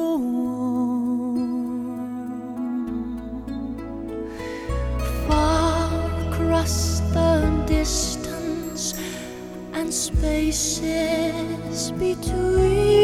on. Far across the distance and spaces between,